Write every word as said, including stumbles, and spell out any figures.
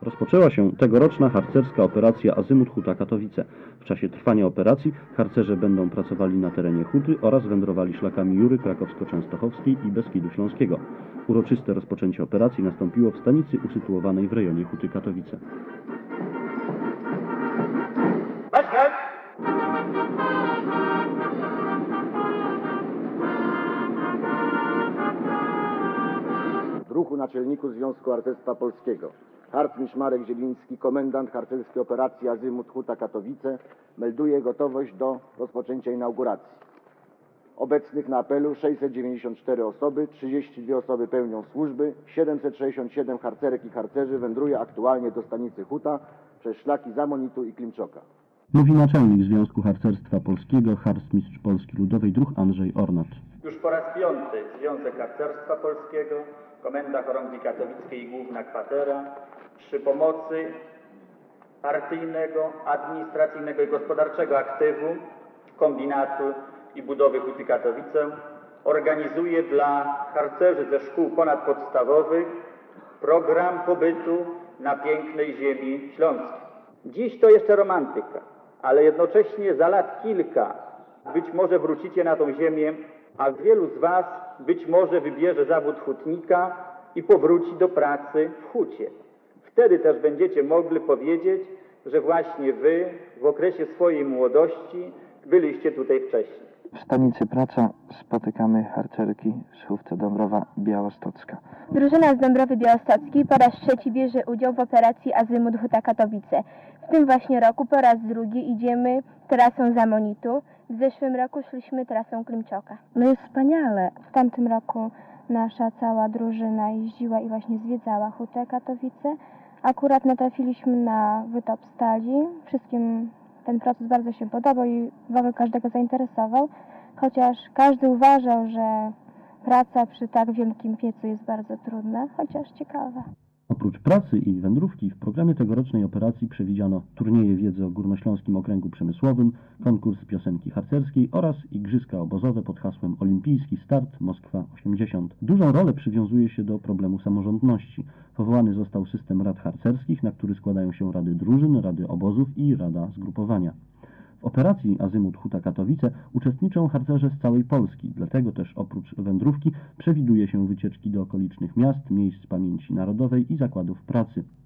Rozpoczęła się tegoroczna harcerska operacja Azymut Huta Katowice. W czasie trwania operacji harcerze będą pracowali na terenie huty oraz wędrowali szlakami Jury Krakowsko-Częstochowskiej i Beskidu Śląskiego. Uroczyste rozpoczęcie operacji nastąpiło w stanicy usytuowanej w rejonie Huty Katowice. W ruchu naczelniku Związku Harcerstwa Polskiego. Harcmistrz Marek Zieliński, komendant harcerskiej operacji Azymut Huta Katowice, melduje gotowość do rozpoczęcia inauguracji. Obecnych na apelu sześćset dziewięćdziesiąt cztery osoby, trzydzieści dwie osoby pełnią służby, siedemset sześćdziesiąt siedem harcerek i harcerzy wędruje aktualnie do stanicy Huta przez szlaki Zamonitu i Klimczoka. Mówi naczelnik Związku Harcerstwa Polskiego, harcmistrz Polski Ludowej Druh Andrzej Ornat. Już po raz piąty Związek Harcerstwa Polskiego, Komenda Chorągwi Katowickiej i Główna Kwatera przy pomocy partyjnego, administracyjnego i gospodarczego aktywu, kombinatu i budowy Huty Katowice organizuje dla harcerzy ze szkół ponadpodstawowych program pobytu na pięknej ziemi śląskiej. Dziś to jeszcze romantyka, ale jednocześnie za lat kilka być może wrócicie na tą ziemię, a wielu z Was być może wybierze zawód hutnika i powróci do pracy w hucie. Wtedy też będziecie mogli powiedzieć, że właśnie Wy w okresie swojej młodości byliście tutaj wcześniej. W stanicy Praca spotykamy harcerki z Hufce Dąbrowa Białostocka. Drużyna z Dąbrowy Białostockiej po raz trzeci bierze udział w operacji Azymut Huta Katowice. W tym właśnie roku po raz drugi idziemy trasą Zamonitu. W zeszłym roku szliśmy trasą Klimczoka. No jest wspaniale. W tamtym roku nasza cała drużyna jeździła i właśnie zwiedzała Hutę Katowice. Akurat natrafiliśmy na wytop stali. Wszystkim ten proces bardzo się podobał i w ogóle każdego zainteresował, chociaż każdy uważał, że praca przy tak wielkim piecu jest bardzo trudna, chociaż ciekawa. Oprócz pracy i wędrówki w programie tegorocznej operacji przewidziano turnieje wiedzy o Górnośląskim Okręgu Przemysłowym, konkurs piosenki harcerskiej oraz igrzyska obozowe pod hasłem Olimpijski Start Moskwa osiemdziesiąt. Dużą rolę przywiązuje się do problemu samorządności. Powołany został system rad harcerskich, na który składają się rady drużyn, rady obozów i rada zgrupowania. W operacji Azymut Huta Katowice uczestniczą harcerze z całej Polski, dlatego też oprócz wędrówki przewiduje się wycieczki do okolicznych miast, miejsc pamięci narodowej i zakładów pracy.